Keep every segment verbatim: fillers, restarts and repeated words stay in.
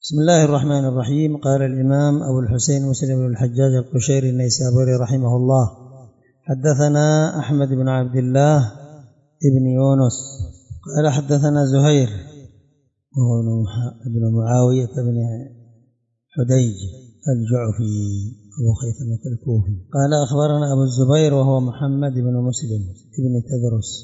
بسم الله الرحمن الرحيم. قال الإمام أبو الحسين مسلم بن الحجاج القشيري النيسابوري رحمه الله: حدثنا أحمد بن عبد الله ابن يونس قال حدثنا زهير وهو ابن معاوية بن حديج الجعفي أبو خيثمة الكوفي قال أخبرنا أبو الزبير وهو محمد بن مسلم بن تدرس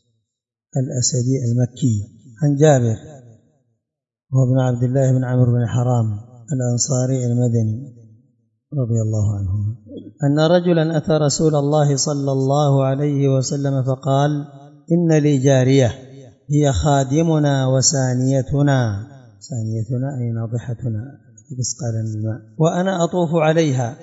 الأسدي المكي عن جابر وهو ابن عبد الله بن عمرو بن حرام الأنصاري المدني رضي الله عنه أن رجلا أتى رسول الله صلى الله عليه وسلم فقال: إن لي جارية هي خادمنا وسانيتنا، سانيتنا أي ناضحتنا بسقال الماء، وأنا أطوف عليها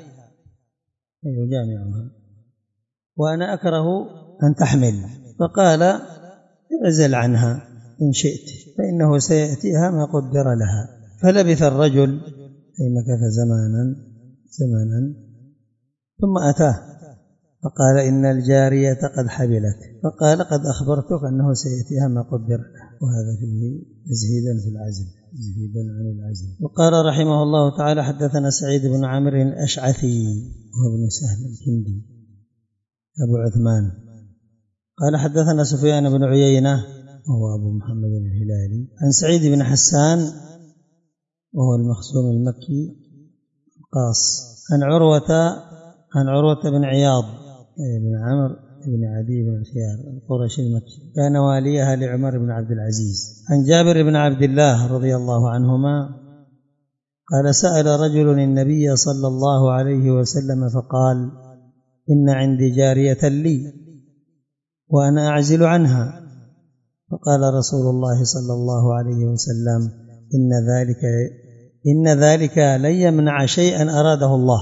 أي جامعها، وأنا أكره أن تحمل، فقال: اعزل عنها إن شئت فإنه سيأتيها ما قدر لها. فلبث الرجل أي مكث زمانا زمانا ثم أتاه فقال: إن الجارية قد حبلت، فقال: قد أخبرتك أنه سيأتيها ما قدر له. وهذا فيه تزهيدا في العزل، تزهيدا عن العزل. وقال رحمه الله تعالى: حدثنا سعيد بن عمرو الأشعثي وهو ابن سهل الكندي أبو عثمان قال حدثنا سفيان بن عيينة وهو أبو محمد الهلالي عن سعيد بن حسان وهو المخزوم المكي قاص عن عروة عن عروة بن عياض بن عمرو بن عدي بن الخيار القرشي المكي كان واليها لعمر بن عبد العزيز عن جابر بن عبد الله رضي الله عنهما قال: سأل رجل النبي صلى الله عليه وسلم فقال: إن عندي جارية لي وأنا أعزل عنها، فقال رسول الله صلى الله عليه وسلم: إن ذلك إن ذلك لن يمنع شيئا أراده الله.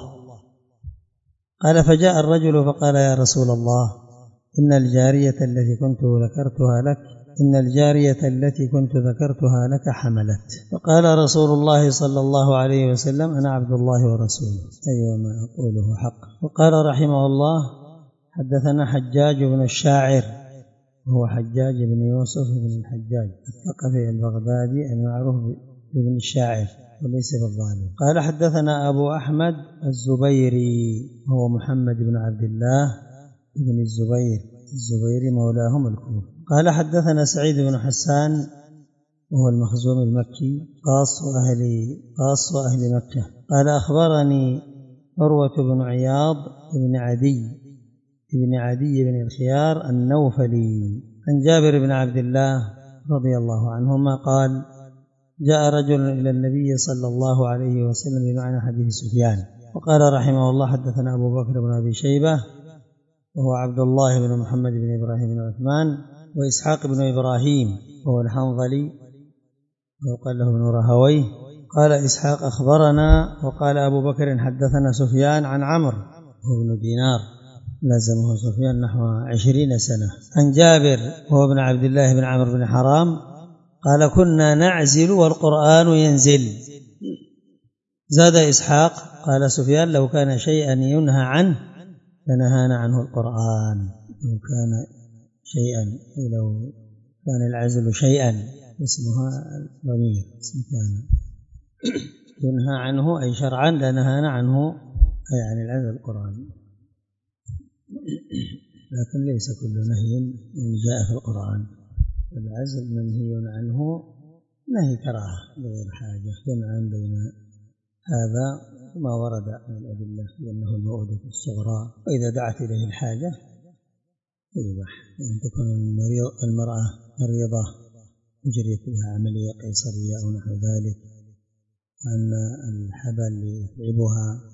قال: فجاء الرجل فقال: يا رسول الله، إن الجارية التي كنت ذكرتها لك إن الجارية التي كنت ذكرتها لك حملت. فقال رسول الله صلى الله عليه وسلم: أنا عبد الله ورسوله، أي وما أقوله حق. وقال رحمه الله: حدثنا حجاج بن الشاعر وهو حجاج بن يوسف بن الحجاج الثقفي البغدادي المعروف بابن الشاعر وليس بالظالم. قال حدثنا أبو أحمد الزبيري وهو محمد بن عبد الله بن الزبير الزبيري مولاهم الكوفي قال حدثنا سعيد بن حسان وهو المخزوم المكي قاص وأهل قاص وأهل مكة قال أخبرني عروة بن عياض بن عدي بن عدي بن الخيار النوفلي عن جابر بن عبد الله رضي الله عنهما قال: جاء رجل إلى النبي صلى الله عليه وسلم بمعنى حديث سفيان. وقال رحمه الله: حدثنا أبو بكر بن أبي شيبة وهو عبد الله بن محمد بن إبراهيم بن عثمان وإسحاق بن إبراهيم وهو الحنظلي وقال له ابن رهويه. قال إسحاق: أخبرنا. وقال أبو بكر: حدثنا سفيان عن عمرو وهو ابن دينار لازمه سفيان نحو عشرين سنة عن جابر وهو ابن عبد الله بن عمرو بن حرام قال: كنا نعزل والقرآن ينزل. زاد إسحاق قال سفيان: لو كان شيئا ينهى عنه لنهانا عنه القرآن. لو كان شيئا لو كان العزل شيئا اسمها ضمير اسم كان ينهى عنه أي شرعا لنهانا عنه أي عن العزل القرآن، لكن ليس كل نهي جاء في القرآن. العزل منهي عنه نهي كراهة بغير حاجة، جمعا بين هذا ما ورد من الأدلة لأنه المؤودة الصغرى، وإذا دعت إليه الحاجة يباح أن تكون المرأة مريضة جريت بها عملية قيصرية أو نحو ذلك، وأن الحبل يتعبها.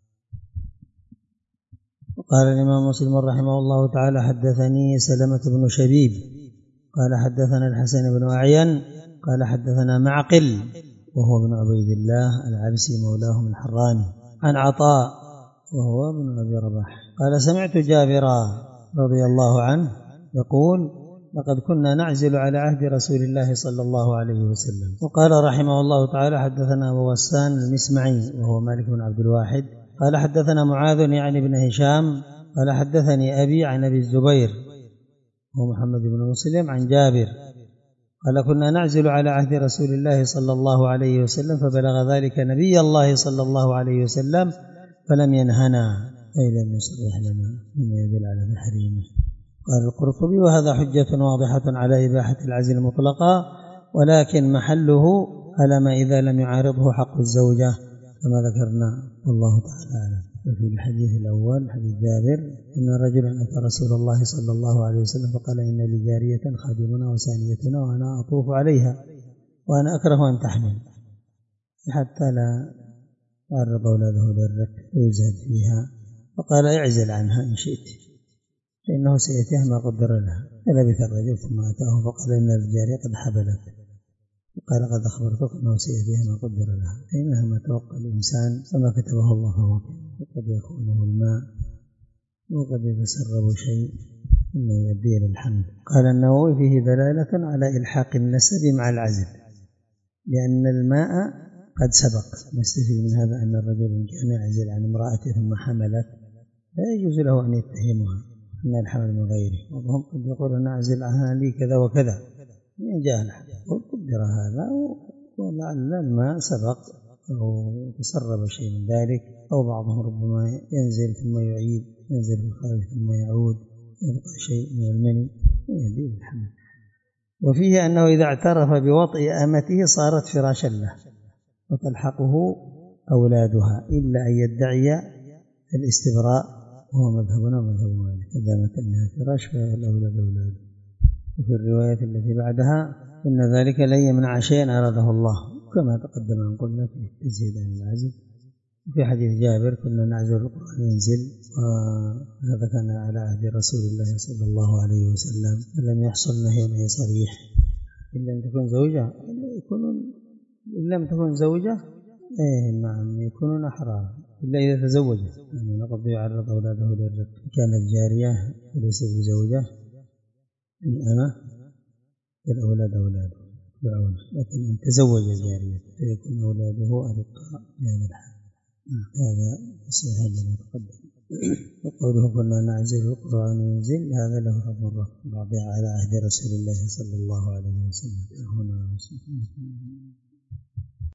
وقال الإمام مسلم رحمه الله تعالى: حدثني سلمة بن شبيب قال حدثنا الحسن بن أعين قال حدثنا معقل وهو ابن عبيد الله العبسي مولاهم الحراني عن عطاء وهو ابن أبي رباح قال: سمعت جابرا رضي الله عنه يقول: لقد كنا نعزل على عهد رسول الله صلى الله عليه وسلم. وقال رحمه الله تعالى: حدثنا أبو غسان المسمعي وهو مالك بن عبد الواحد قال حدثنا معاذ يعني بن هشام قال حدثني أبي عن أبي الزبير وهو محمد بن مسلم عن جابر قال كنا نعزل على عهد رسول الله صلى الله عليه وسلم فبلغ ذلك نبي الله صلى الله عليه وسلم فلم ينهنا أي لم يصرح لنا مما يدل على تحريمه. قال القرطبي وهذا حجة واضحة على إباحة العزل مطلقا، ولكن محله على ما إذا لم يعارضه حق الزوجة كما ذكرنا والله تعالى أعلم. وفي الحديث الأول حديث جابر أن رجلا أتى رسول الله صلى الله عليه وسلم فقال إن لي جارية خادمنا وسانيتنا وأنا أطوف عليها وأنا أكره أن تحمل حتى لا يعرض أولاده للرك ويزهد فيها، فقال اعزل عنها إن شئت فإنه سيأتيها ما قدر لها. فلبث الرجل ثم أتاه فقال إن الجارية قد حبلت، قال قد أخبرتك أنه سيأتيها ما قدر لها، فإنها ما توقع الإنسان فما كتبه الله فهو وقد يكونه الماء وقد يتسرب شيء مما يؤدي إلى الحمل. قال النووي فيه دلالة على إلحاق النسب مع العزل لأن الماء قد سبق. نستفيد من هذا أن الرجل كان يعزل عن امرأته ثم حملت لا يجوز له أن يتهمها أن الحمل من غيره، وهم قد يقول نعزل عنها لي كذا وكذا من جهل وقدر هذا ولعل الماء سبق أو تسرب شيء من ذلك، أو بعضهم ربما ينزل ثم يعيد، ينزل في الخارج ثم يعود يبقى شيء من المني يؤدي الحمل. وفيه أنه إذا اعترف بوطئ أمته صارت فراشا له وتلحقه أولادها إلا أن يدعي الاستبراء وهو مذهبنا ومذهب مالك، إذا مات أنها فراش فالأولاد أولاده. وفي الرواية التي بعدها إن ذلك لن يمنع شيئا أراده الله كما تقدم أن قلنا في التزيد عن العزل. في حديث جابر كنا نعزل القرآن ينزل، وهذا كان على عهد رسول الله صلى الله عليه وسلم، فلم يحصل نهي صريح إن لم تكن زوجة يكونون إن لم تكن زوجة إيه نعم يكونون أحرار إلا إذا تزوجت يعني قد يعرض أولاده للرق. كانت جارية وليست بزوجة الأمة الأولاد أولاده يعون، لكن إن تزوج جارية فيكون أولاده أرقاء بهذا الحال. هذا صحيح لما تقدم. وقوله كنا نعزل القرآن ينزل هذا له حكم الرفع بعضها على عهد رسول الله صلى الله عليه وسلم.